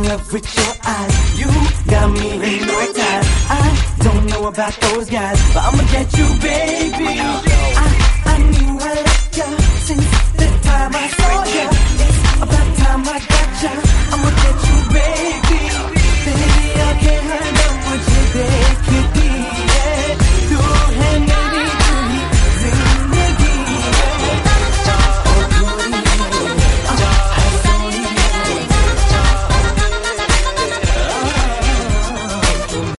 love with your eyes. You got me hypnotized. I don't know about those guys, but I'ma get you, baby. I knew I liked ya since the time I saw ya.